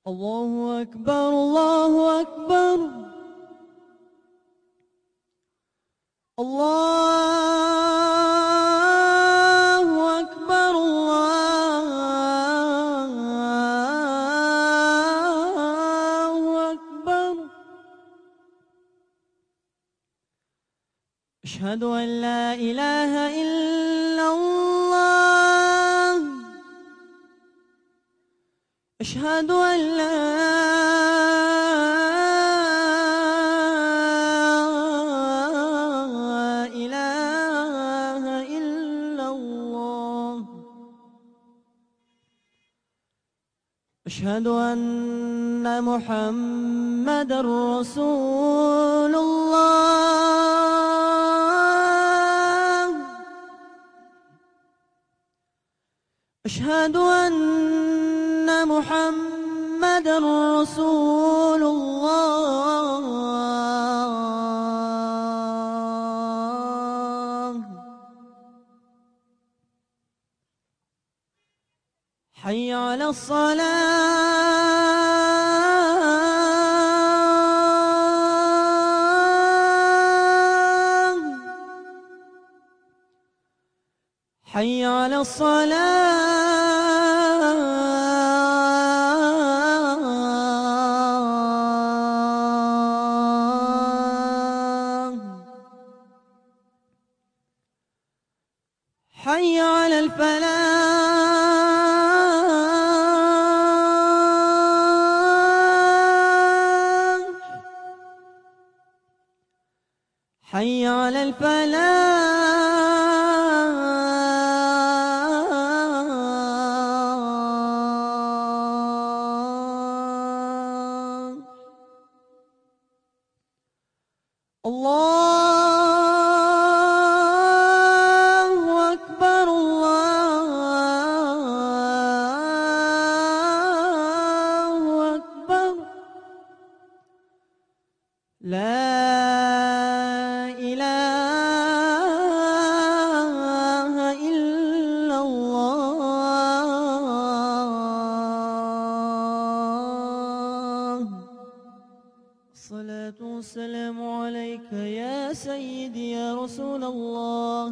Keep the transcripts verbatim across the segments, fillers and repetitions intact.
الله أكبر الله أكبر الله أكبر الله أكبر. أشهد أن لا إله إلا الله. أشهد أن لا إله إلا الله. أشهد أن محمدًا رسول الله. أشهد أن محمدًا رسول الله. حي على الصلاة. حي على الصلاة. حي على الفلاح. حي على الفلاح. الله أكبر الله أكبر. لا إله إلا الله. الصلاة والسلام عليك يا سيدي يا رسول الله.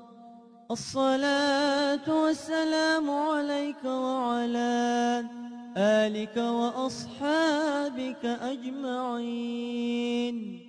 الصلاة والسلام عليك وعلى آلك وأصحابك أجمعين.